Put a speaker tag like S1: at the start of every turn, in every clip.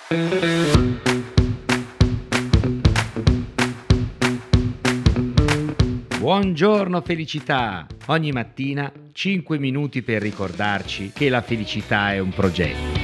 S1: Buongiorno felicità! Ogni mattina 5 minuti per ricordarci che la felicità è un progetto.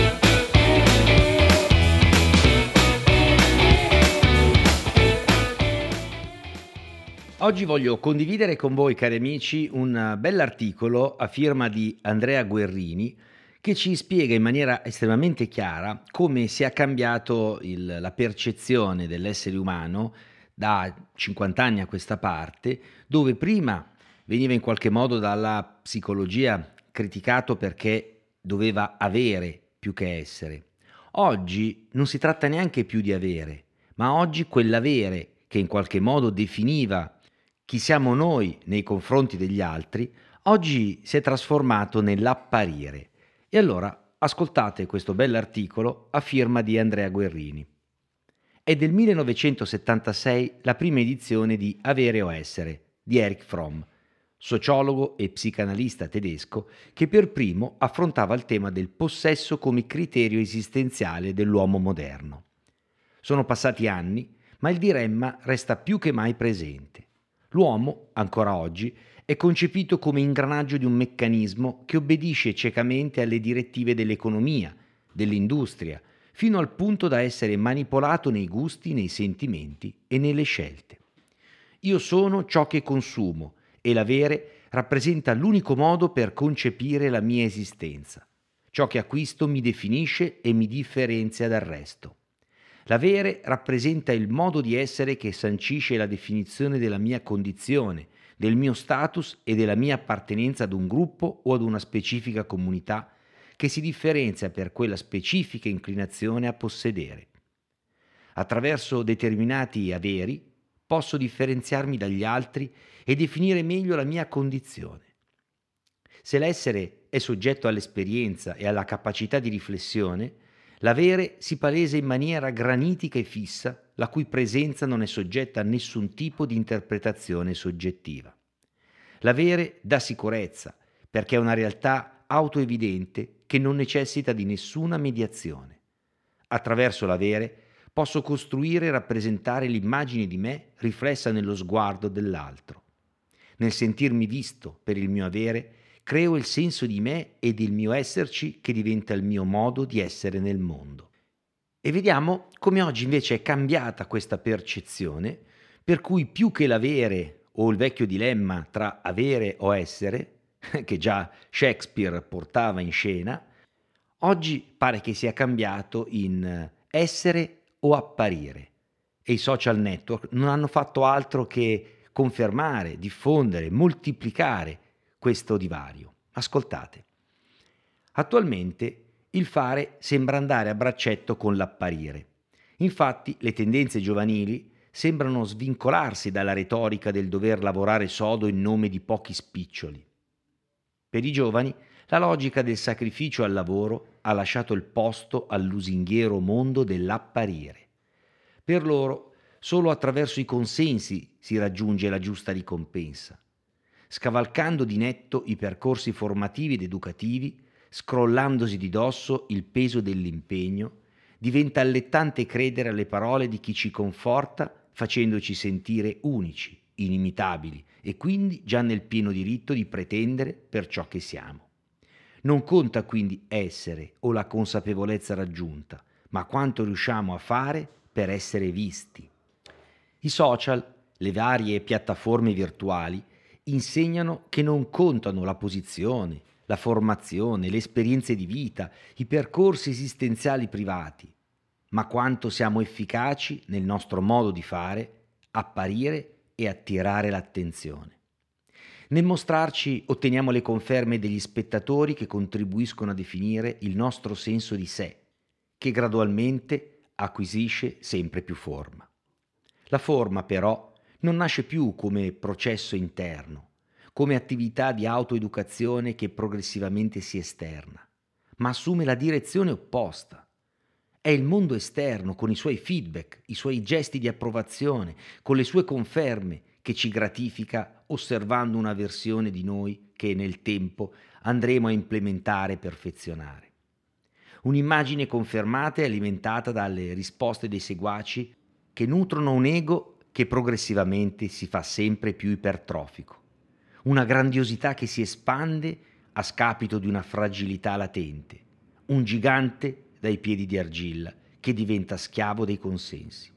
S1: Oggi voglio condividere con voi, cari amici, un bell'articolo a firma di Andrea Guerrini che ci spiega in maniera estremamente chiara come sia cambiato la percezione dell'essere umano da 50 anni a questa parte, dove prima veniva in qualche modo dalla psicologia criticato perché doveva avere più che essere. Oggi non si tratta neanche più di avere, ma oggi quell'avere che in qualche modo definiva chi siamo noi nei confronti degli altri, oggi si è trasformato nell'apparire. E allora ascoltate questo bell'articolo a firma di Andrea Guerrini. È del 1976 la prima edizione di Avere o Essere di Erich Fromm, sociologo e psicanalista tedesco che per primo affrontava il tema del possesso come criterio esistenziale dell'uomo moderno. Sono passati anni, ma il dilemma resta più che mai presente. L'uomo, ancora oggi, è concepito come ingranaggio di un meccanismo che obbedisce ciecamente alle direttive dell'economia, dell'industria, fino al punto da essere manipolato nei gusti, nei sentimenti e nelle scelte. Io sono ciò che consumo e l'avere rappresenta l'unico modo per concepire la mia esistenza. Ciò che acquisto mi definisce e mi differenzia dal resto. L'avere rappresenta il modo di essere che sancisce la definizione della mia condizione, del mio status e della mia appartenenza ad un gruppo o ad una specifica comunità che si differenzia per quella specifica inclinazione a possedere. Attraverso determinati averi posso differenziarmi dagli altri e definire meglio la mia condizione. Se l'essere è soggetto all'esperienza e alla capacità di riflessione, l'avere si palesa in maniera granitica e fissa, la cui presenza non è soggetta a nessun tipo di interpretazione soggettiva. L'avere dà sicurezza, perché è una realtà autoevidente che non necessita di nessuna mediazione. Attraverso l'avere posso costruire e rappresentare l'immagine di me riflessa nello sguardo dell'altro. Nel sentirmi visto per il mio avere, creo il senso di me e del mio esserci che diventa il mio modo di essere nel mondo. E vediamo come oggi invece è cambiata questa percezione, per cui più che l'avere o il vecchio dilemma tra avere o essere, che già Shakespeare portava in scena, oggi pare che sia cambiato in essere o apparire. E i social network non hanno fatto altro che confermare, diffondere, moltiplicare questo divario. Ascoltate. Attualmente il fare sembra andare a braccetto con l'apparire. Infatti le tendenze giovanili sembrano svincolarsi dalla retorica del dover lavorare sodo in nome di pochi spiccioli. Per i giovani la logica del sacrificio al lavoro ha lasciato il posto al lusinghiero mondo dell'apparire. Per loro solo attraverso i consensi si raggiunge la giusta ricompensa. Scavalcando di netto i percorsi formativi ed educativi, scrollandosi di dosso il peso dell'impegno, diventa allettante credere alle parole di chi ci conforta facendoci sentire unici, inimitabili e quindi già nel pieno diritto di pretendere per ciò che siamo. Non conta quindi essere o la consapevolezza raggiunta, ma quanto riusciamo a fare per essere visti. I social, le varie piattaforme virtuali, insegnano che non contano la posizione, la formazione, le esperienze di vita, i percorsi esistenziali privati, ma quanto siamo efficaci nel nostro modo di fare, apparire e attirare l'attenzione. Nel mostrarci otteniamo le conferme degli spettatori che contribuiscono a definire il nostro senso di sé, che gradualmente acquisisce sempre più forma. La forma, però, non nasce più come processo interno, come attività di autoeducazione che progressivamente si esterna, ma assume la direzione opposta. È il mondo esterno, con i suoi feedback, i suoi gesti di approvazione, con le sue conferme, che ci gratifica osservando una versione di noi che nel tempo andremo a implementare e perfezionare. un'immagine confermata e alimentata dalle risposte dei seguaci che nutrono un ego che progressivamente si fa sempre più ipertrofico, una grandiosità che si espande a scapito di una fragilità latente, un gigante dai piedi di argilla che diventa schiavo dei consensi.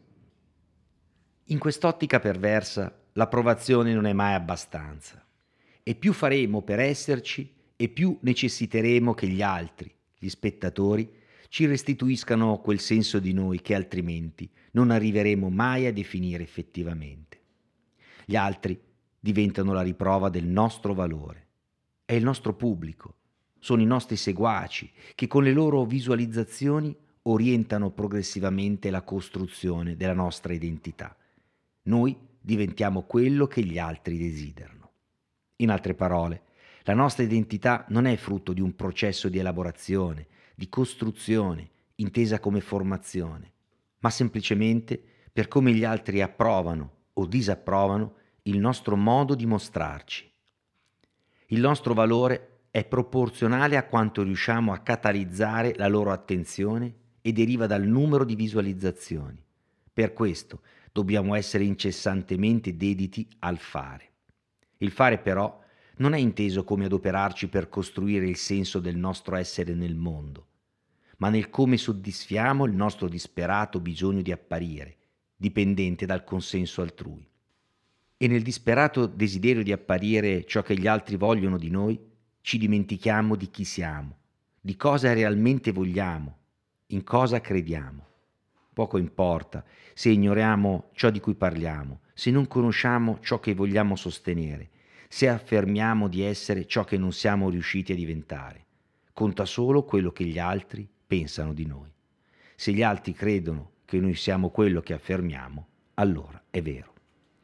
S1: In quest'ottica perversa, l'approvazione non è mai abbastanza, e più faremo per esserci e più necessiteremo che gli altri, gli spettatori, ci restituiscano quel senso di noi che altrimenti non arriveremo mai a definire effettivamente. Gli altri diventano la riprova del nostro valore. È il nostro pubblico, sono i nostri seguaci che con le loro visualizzazioni orientano progressivamente la costruzione della nostra identità. Noi diventiamo quello che gli altri desiderano. In altre parole, la nostra identità non è frutto di un processo di elaborazione, di costruzione, intesa come formazione, ma semplicemente per come gli altri approvano o disapprovano il nostro modo di mostrarci. Il nostro valore è proporzionale a quanto riusciamo a catalizzare la loro attenzione e deriva dal numero di visualizzazioni. Per questo dobbiamo essere incessantemente dediti al fare. Il fare però non è inteso come adoperarci per costruire il senso del nostro essere nel mondo, ma nel come soddisfiamo il nostro disperato bisogno di apparire, dipendente dal consenso altrui. E nel disperato desiderio di apparire ciò che gli altri vogliono di noi, ci dimentichiamo di chi siamo, di cosa realmente vogliamo, in cosa crediamo. Poco importa se ignoriamo ciò di cui parliamo, se non conosciamo ciò che vogliamo sostenere, se affermiamo di essere ciò che non siamo riusciti a diventare. Conta solo quello che gli altri pensano di noi. Se gli altri credono che noi siamo quello che affermiamo, allora è vero.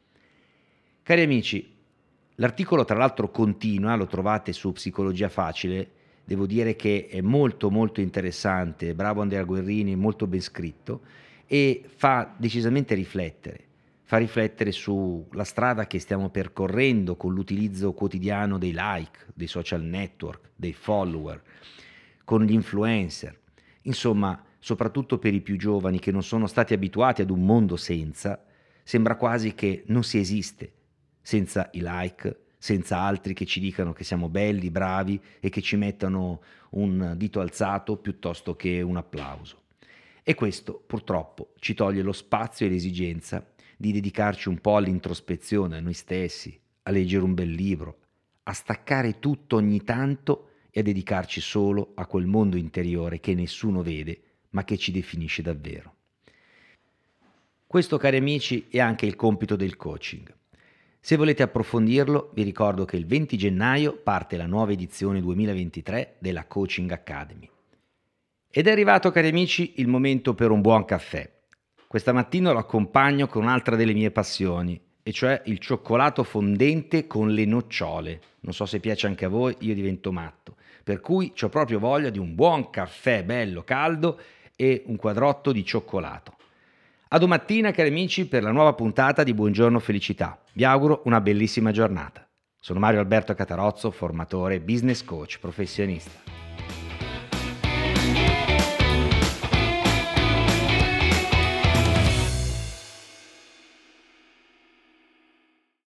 S1: Cari amici, l'articolo tra l'altro continua, lo trovate su Psicologia Facile, devo dire che è molto molto interessante, bravo Andrea Guerrini, molto ben scritto e fa decisamente riflettere. Fa riflettere sulla strada che stiamo percorrendo con l'utilizzo quotidiano dei like, dei social network, dei follower, con gli influencer. Insomma, soprattutto per i più giovani che non sono stati abituati ad un mondo senza, sembra quasi che non si esiste senza i like, senza altri che ci dicano che siamo belli, bravi e che ci mettano un dito alzato piuttosto che un applauso. E questo purtroppo ci toglie lo spazio e l'esigenza di dedicarci un po' all'introspezione, a noi stessi, a leggere un bel libro, a staccare tutto ogni tanto e a dedicarci solo a quel mondo interiore che nessuno vede ma che ci definisce davvero. Questo, cari amici, è anche il compito del coaching. Se volete approfondirlo, vi ricordo che il 20 gennaio parte la nuova edizione 2023 della Coaching Academy. Ed è arrivato, cari amici, il momento per un buon caffè. Questa mattina lo accompagno con un'altra delle mie passioni, e cioè il cioccolato fondente con le nocciole. Non so se piace anche a voi, io divento matto. Per cui ho proprio voglia di un buon caffè bello caldo e un quadrotto di cioccolato. A domattina, cari amici, per la nuova puntata di Buongiorno Felicità. Vi auguro una bellissima giornata. Sono Mario Alberto Catarozzo, formatore, business coach, professionista.